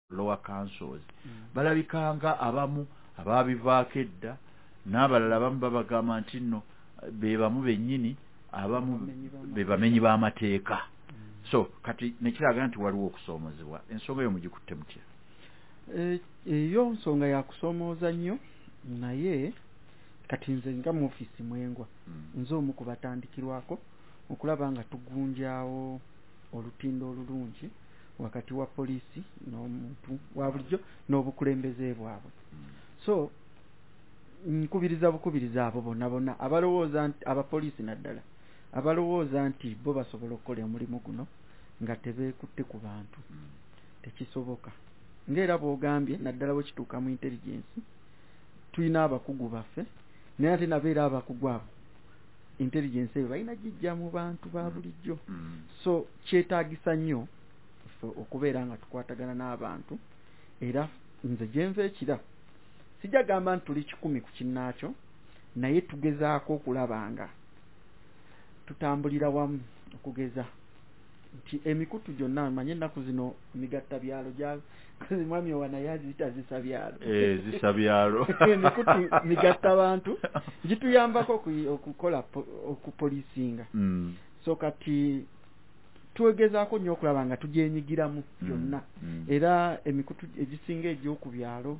lower councils balabikanga abamu ababivaako edda n'abalala abamu babagamba nti nno be bamu bennyini abamu be bamenyi b'amateeka so kati nekiraga nti waliwo okusoomozebwa ensonga eyo mugikutte mutya eyo nsonga ya kusoomooza nnyo naye kati nze nga mu ofiisi mwengwa nze omu ku batandikirwako okulaba nga tugunjaawo olutindo olulungi wakati wa poliisi n'omuntu wa bulijjo n'obukulembeze bwabwe so nkubiriza abo bonna abalowooza nti abapoliisi naddala abalowooza nti bo basobola okukola omulimu guno nga tebeekutte ku bantu tekisoboka ng'era bw'ogambye naddala bwe kituuka mu intelligence tulina abakugu baffe naye ate nabo era abakugu abo intelligence eyo balina gijja mu bantu ba bulijjo so kyetaagisa nnyo okubeera nga tukwatagana n'abantu era nze gyenva ekira sijja gamba nti tuli 100 ku kinnaakyo naye tugezaako okulaba nga tutambulira wamu okugeza nti emikutu gyonna manye ennaku zino migatta byalo mwami wana yaziyita zisabyalo zisabyalo emikutu migatta bantu gituyambako okukola okupolisinga so kati twegezaako nnyo okulaba nga tugyenyigiramu byonna era emikutu egisinga egy'oku byalo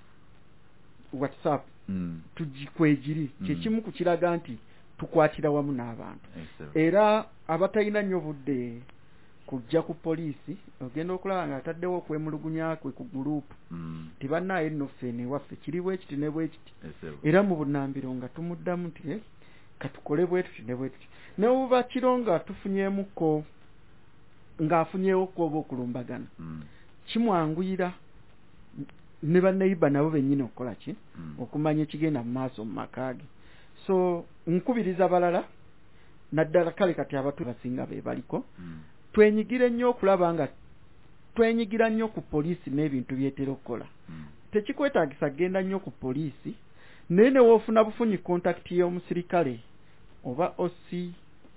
WhatsApp tugikwegiri kyekimu ku kiraga nti tukwatira wamu n'abantu era abatalina nnyo budde kujja ku poliisi ogenda okulaba nga ataddewo okwemulugunya kwe ku gurupu tibannaye nno ffene waffe kiri bwe kiti ne bwe kiti era mu bunambiro nga tumuddamu nti katukole bwe tuti ne bwe tuti ne buba kiro nga tufunyeemukko ng'afunyeewo kwoba okulumbagana kimwanguyira ne bannayibba nabo bennyini okukola ki okumanya ekigenda mu maaso mu maka ge so nkubiriza balala naddala kale kati abatu basinga be baliko twenyigire nnyo okulaba nga twenyigira nnyo ku poliisi n'ebintu byetera okukola tekikwetaagisa genda nnyo ku poliisi naye ne woofuna bufunyi kontakiti y'omusirikale oba osi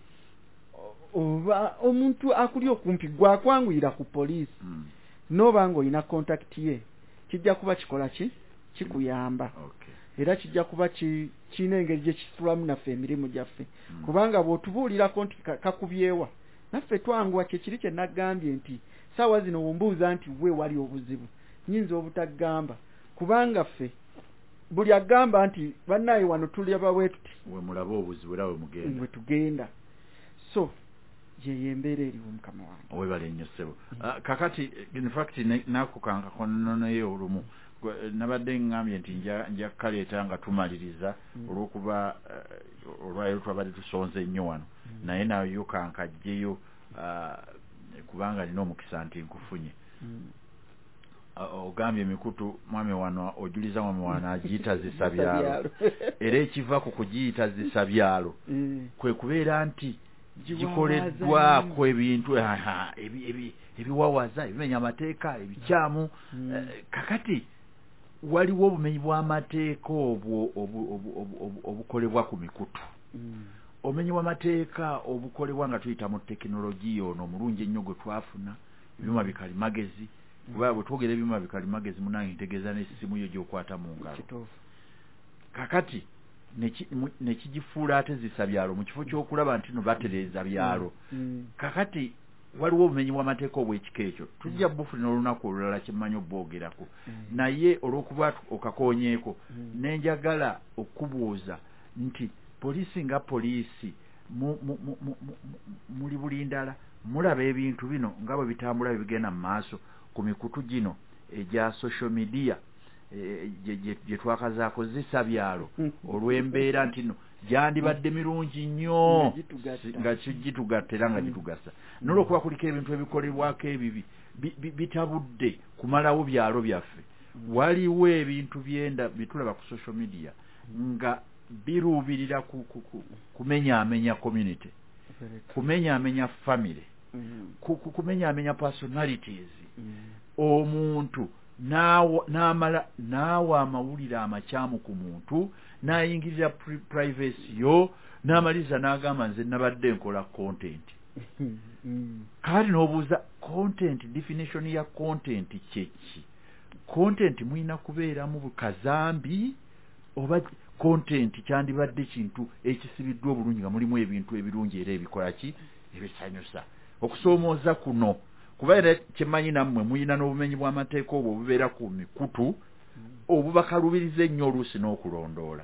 oba omuntu akuli okumpi gwakwanguyira ku poliisi n'oba ng'olina kontakiti ye kijja kuba kikola ki kikuyamba era kijja kuba kiina engeri gye kisulamu naffe emirimu gyaffe kubanga bw'otubuulirako nti kakubyewa naffe twanguwa kyekiri kye nagambye nti saawa zino wombuuza nti we wali obuzibu nyinza obutagamba kubanga ffe buli agamba nti bannaye wano tulaba bwe tuti we mulaba obuzibu era we tugenda so yeyo embeera eriwo mukama wange webale nnyo ssebo kakati in fact nakukankako noneyo olumu nabadde ngambye nti nja kaleeta nga tumaliriza olw'okuba olwaleero twabadde tusonze nnyo wano naye nayo kankajjeyo kubanga nina omukisa nti nkufunye ogambye emikutu mwami wano ojuliza mwami wano agiyita zisabyalo era ekiva ku kugiyita zisabyalo kwe kubeera nti gikoleddwako ebintu ebiwawaza ebimenya amateeka ebikyamu kakati waliwo obumenyi bw'amateeka obwo obukolebwa ku mikutu obumenyi bw'amateeka obukolebwa nga tuyita mu tekinologiya ono omulungi ennyo gwe twafuna ebyuma bikalimagezi kuba bwe twogera ebyuma bikalimagezi munange ntegeeza n'essimu yo gy'okwata mu ngalo kakati nekigifuula ate zisabyalo mu kifo ky'okulaba nti no batereeza byalo kakati waliwo obumenyi bw'amateeka obw'ekika ekyo tujja bufuna olunaku olulala kyemmanyi obboogerako naye olw'okuba okakoonyeeko nenjagala okubuuza nti poliisi nga poliisi muli bulindala mulaba ebintu bino nga bwe bitambula bigenda mu maaso ku mikutu gino egya social media gye twakazaako zisabyalo olw'embeera nti no gyandibadde mirungi nnyo nga gitugatta era nga gitugasa n'olwokuba kuliko ebintu ebikolebwako ebibi bitabudde kumalawo byalo byaffe waliwo ebintu byenda bitulaba ku social media nga biruubirira kumenyaamenya community kumenyaamenya family kumenyaamenya personalities omuntu n'amala n'awa amawulire amakyamu ku muntu n'ayingirira privacy yo n'amaliza n'agamba nze nabadde nkola content kali n'obuuza content, definition ya content kyeki. Content mwina kubeeramu bukazambi oba content kyandibadde kintu ekisibiddwa obulungi nga mulimu ebintu ebirungi era ebikola ki ebisanyusa. Okusoomooza kuno kuba era kyemmanyi nammwe muyina n'obumenyi bw'amateeka obwo obubeera ku mikutu obubakalubiriza ennyo oluusi n'okulondoola.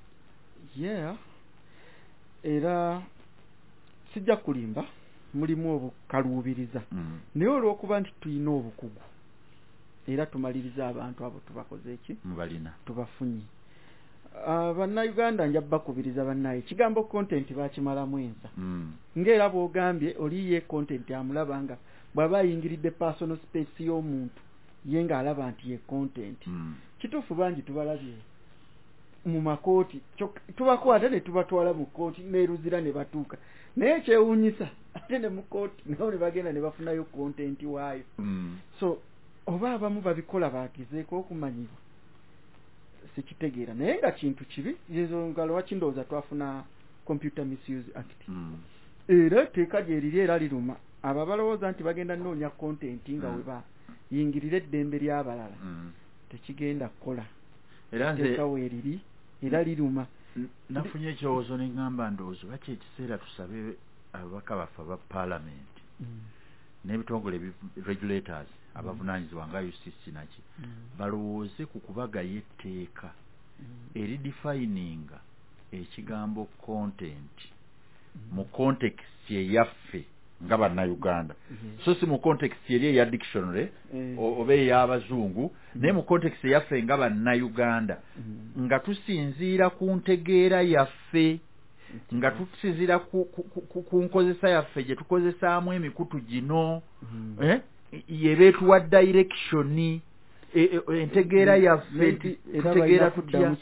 Era sijja kulimba mulimu obukaluubiriza naye olw'okuba nti tulina obukugu era tumaliriza abantu abo tubakoze eki mubalina tubafunye. Bannayuganda nja bakubiriza bannaye ekigambo content bakimalamu ensa ng'era bw'ogambye oliye content amulaba nga bw'aba ayingiridde personal space y'omuntu ye ng'alaba nti ye content. Kituufu bangi tubalabye mu makooti tubakwata ne tubatwala mu kooti neeruzira ne batuuka naye kyewuunyisa ate ne mu kooti nabo ne bagenda ne bafunayo content waayo. So oba abamu babikola baagezeeko okumanyibwa sikitegeera naye nga kintu kibi ezo nga lwaki ndowooza twafuna Computer Misuse Act era teeka gye liri era liruma abo abalowooza nti bagenda nnoonya content nga we bayingirira eddembe ly'abalala tekigenda kukola era teeka weeriri era liruma. Nafunye ekirowoozo ne ngamba ndowooza lwaki ekiseera tusabe ababaka baffe aba paalamenti n'ebitongole regulators abavunaanyizibwa nga UCC naki balowooze ku kubagayo etteeka eridefininga ekigambo content mu context eyaffe nga bannayuganda so si mu context eri eya dictionary oba ey'abazungu naye mu context eyaffe nga bannayuganda nga tusinziira ku ntegeera yaffe nga tusinziira ku nkozesa yaffe gye tukozesaamu emikutu gino yebeetuwa direction entegeera yaffe tutegeera tutya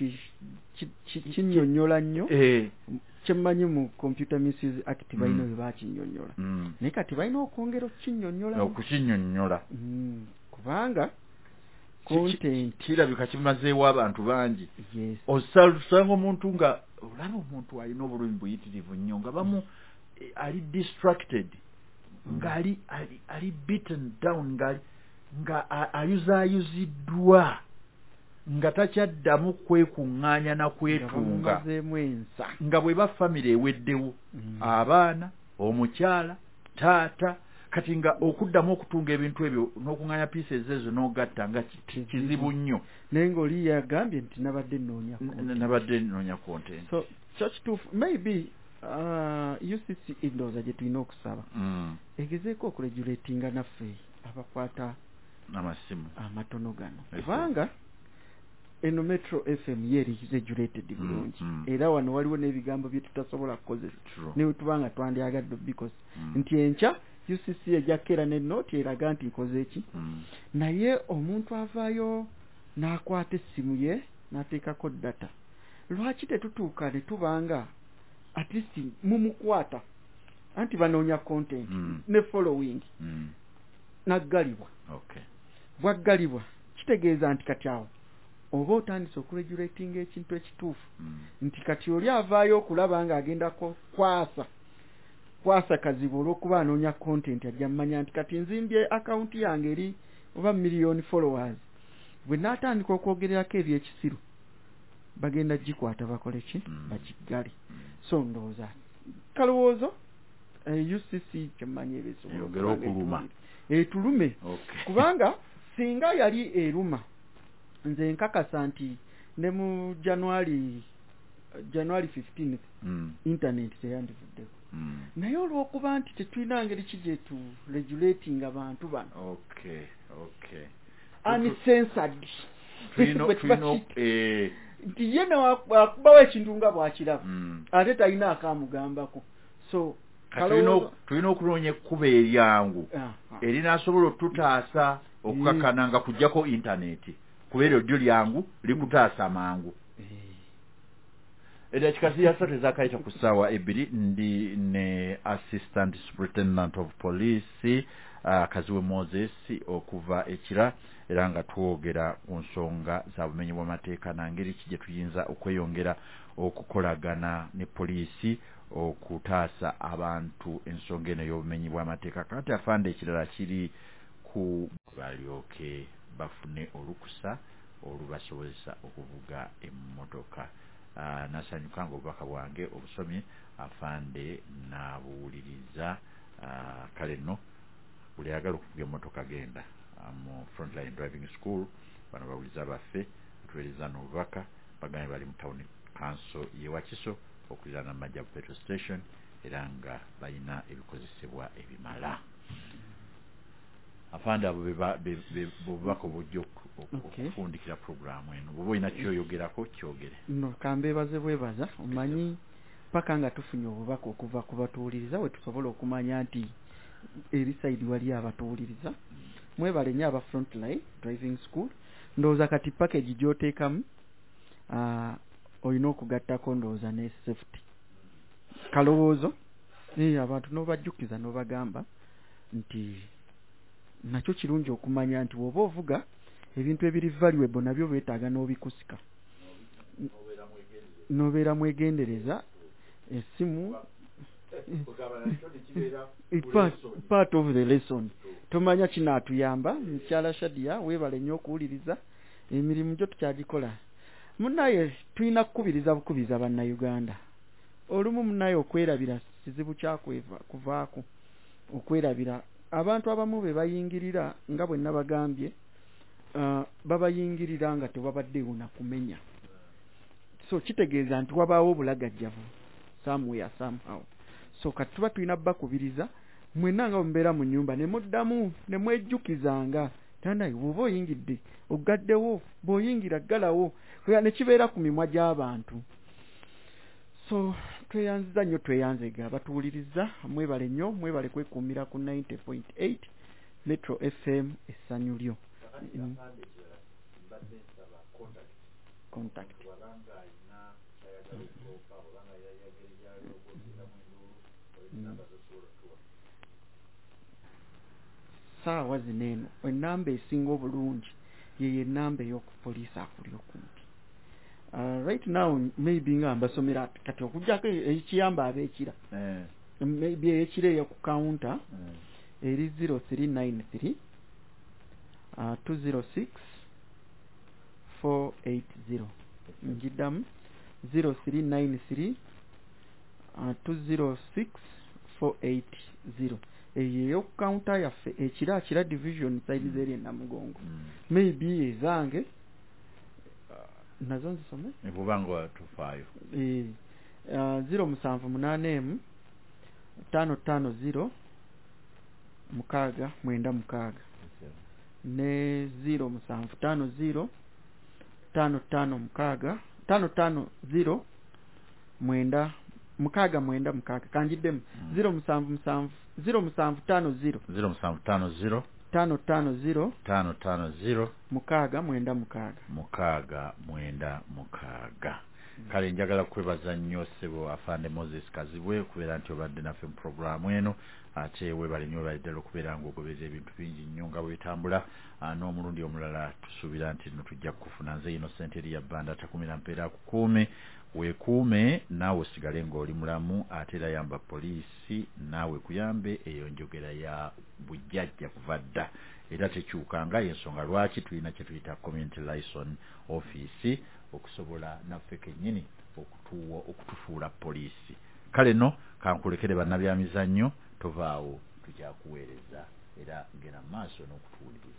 kinnyonnyola nnyo kyemmanyi mu Computer Misuse Act balina bwe bakinnyonnyola naye kati balina okwongera okukinnyonnyola kubanga content kirabika kimazeewo abantu bangi osanga omuntu nga olaba omuntu alina obulumi buyitirivu nnyo nga bamu ali distracted ngali ali beaten down nga ayuzaayuziddwa nga takyaddamu kwekuŋŋaanya na kwetunga nga bwe ba famire eweddewo abaana omukyala taata kati nga okuddamu okutunga ebintu ebyo n'okuŋŋaanya pieces ezo n'ogatta nga kizibu nnyo naye ng'oli yagambye nti nabadde nnoonya content so kyo kituufu maybe UCC indowooza gye tulina okusaba egezeeko okuregulatinga naffe abakwata amasimu amatono gano kubanga eno Metro FM yeri regulated bulungi era wano waliwo n'ebigambo bye tutasobola kukozesa ne tubanga twandyagadde because nti enkya UCC ejakera ne note eraga nti nkoze eki naye omuntu avaayo n'akwata essimu ye n'ateekako data lwaki tetutuuka ne tubanga at least mumukwata anti banoonya content ne following naggalibwa bwaggalibwa kitegeeza nti kati awo oba otandise okuregulatinga ekintu ekituufu nti kati oli avaayo okulaba nga agenda kwasa kazibu olw'okuba anoonya content ajja mmanya nti kati nzimbye akawunti yange eri oba million followers bwe naatandika okwogererako ebyekisiru bagenda gikwata bakole ki bakiggale so ndowooza kalowoozo UCC kyemmanyi ebisobola okuluma etulume kubanga singa yali eruma nze nkakasa nti ne mu January 15th internet teyandivuddeko naye olw'okuba nti tetulina ngeri ki gye tu regulating abantu bano uncensored nti ye newakubawo ekintu nga bw'akiraba ate talina akamugambako so tulina okunoonya ekkuba eryangu erinaasobola otutaasa okukakana nga kujjako intaneti kubeera ddyo lyangu likutaasa mangu edakika ziyasatu ezakayita ku ssaawa 2 ndi ne assistant superintendent of police Kaziwe Moses okuva ekira era nga twogera ku nsonga za bumenyi bw'amateeka na ngeri ki gye tuyinza okweyongera okukolagana ne poliisi okutaasa abantu ensonga eno y'obumenyi bw'amateeka. Kati afande ekirala kiri ku balyoke bafune olukusa olubasobozesa okuvuga emmotoka. Nasanyuka ng'obubaka bwange obusomye afande n'abuwuliriza. Kale nno buli ayagala okuvuga emmotoka genda mu Frontline Driving School. Bano bawuliza baffe tuweereza n'obubaka bagambe bali mu town council y'e Wakiso okuliraana Majjavu petrol station era nga balina ebikozesebwa ebimala. Afande abo bubaka obujja okufundikira programu eno. Bwoba olina kyoyogerako kyogere. No, kambeebaze bwebaza omanyi paka nga tufunye obubaka okuva ku batuwuliriza we tusobola okumanya nti eri side wali abatuwuliriza. Mwebale nnyo aba Frontline Driving School. Ndowooza kati package gy'oteekamu olina okugattako ndowooza ne safety. Kalowoozo abantu n'obajjukiza n'obagamba nti nakyo kirungi okumanya nti woba ovuga ebintu ebiri valuable nabyo beetaaga n'obikusika. Nobeera mwegendereza essimu part of the lesson. Tomanya kinaatuyamba. Mukyala Shadia weebale nnyo okuwuliriza emirimu gyo tukyagikola. Munnaye tulina kukubiriza bannayuganda. Olumu munnaye okwerabira kizibu kuvaako okwerabira abantu abamu be bayingirira nga bwe nabagambye babayingirira nga tewabaddewo na kumenya. So kitegeeza nti wabaawo obulagajjavu somewhere somehow. So kati tuba tulina bakubiriza mwenna nga mbeera mu nnyumba ne muddamu ne mwejjukizanga tandayi bw'oba oyingidde ogaddewo bw'oyingira ggalawo ne kibeera ku mimwa gy'abantu. So tweyanziza nnyo tweyanzega batuwuliriza mwebale nnyo mwebale kwekuumira ku 90.8 Metro FM essanyu lyo. Contact. Saawa zino eno ennamba esinga obulungi ye ennamba ey'okupoliisi akuli okumpi. Right now maybe nga mbasomera kati okujjako ekiyamba ab'ekira maybe ey'ekira eyoku counter eri 0393 206 480. Njiddamu 0393 206 480. Eyo counter yaffe ekira division side zeri Namugongo. Maybe ezange nazo nzisome ebubango 25 078 550 mukaaga mwenda mukaaga ne 075 55 mukaaga 550 mwenda mukaaga mwenda mukaaga kanjiddemu 075 075 550 mukaaga mwenda mukaaga mwenda mukaaga. Kale njagala kwebaza nnyo ssebo afande Moses Kazibwe kubeera nti obadde naffe mu programu eno ate webale nnyo baddala okubeera ng'ogobeza ebintu bingi nnyo nga bwe bitambula. N'omulundi omulala tusuubira nti no tujja kufuna nze Innocent Elia Banda takumira mpeera kukuume weekuume naawe osigale ng'oli mulamu ate era yamba poliisi naawe kuyambe eyo njogera ya bujjajja kuva dda era tekyukanga ensonga lwaki tulina kye tuyita community liaison office okusobola naffe kennyini okutufuula poliisi. Kale no kankulekere bannabyamizannyo tovaawo tukyakuweereza era genda maaso n'okutuwuliriza.